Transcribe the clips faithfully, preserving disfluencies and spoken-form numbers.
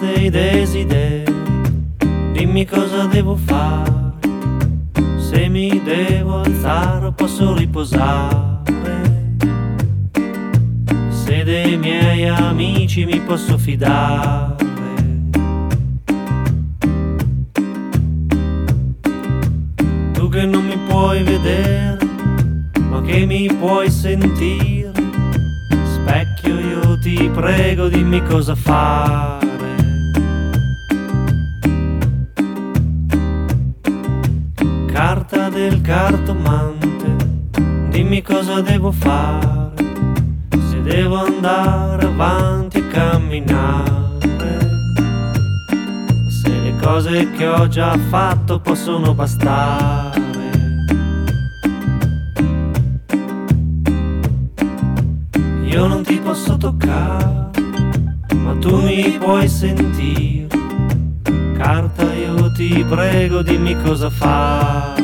dei desideri, dimmi cosa devo fare, se mi devo alzare o posso riposare, se dei miei amici mi posso fidare. Tu che non mi puoi vedere, ma che mi puoi sentire, specchio io ti prego dimmi cosa fare. Carta del cartomante, dimmi cosa devo fare, se devo andare avanti e camminare, se le cose che ho già fatto possono bastare. Io non ti posso toccare, ma tu mi puoi sentire. Carta io ti prego dimmi cosa fare.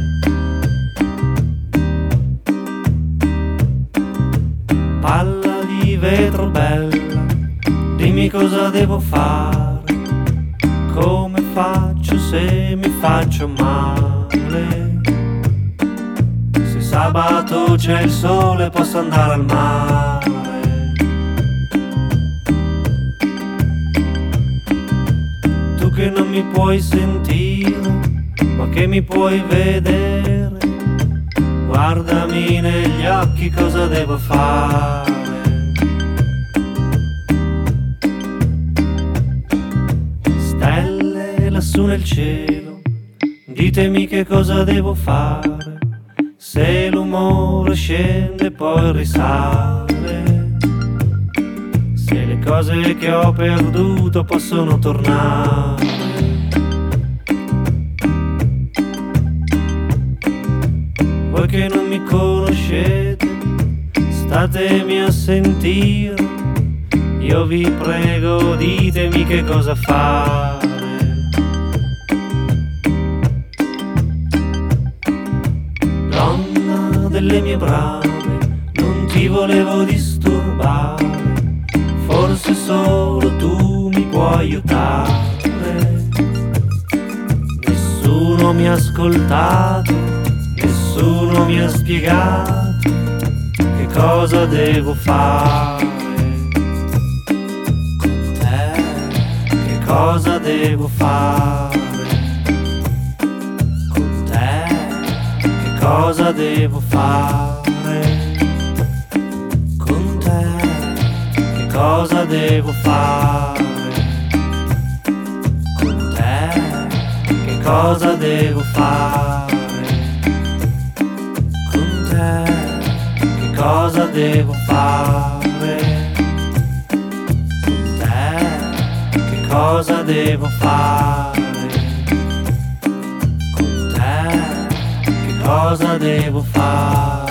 Palla di vetro bella, dimmi cosa devo fare, come faccio se mi faccio male, se sabato c'è il sole posso andare al mare. Che non mi puoi sentire, ma che mi puoi vedere, guardami negli occhi cosa devo fare. Stelle lassù nel cielo, ditemi che cosa devo fare, se l'umore scende poi risale, se le cose che ho perduto possono tornare. Voi che non mi conoscete, statemi a sentire, io vi prego ditemi che cosa fare. Donna delle mie brave, non ti volevo disturbare, forse solo tu mi puoi aiutare. Nessuno mi ha ascoltato, nessuno mi ha spiegato che cosa devo fare. Con te, che cosa devo fare. Con te, che cosa devo fare. Con te, che cosa devo fare. Con te, che cosa devo fare. Che cosa devo fare? Con te, che cosa devo fare? Con te, che cosa devo fare?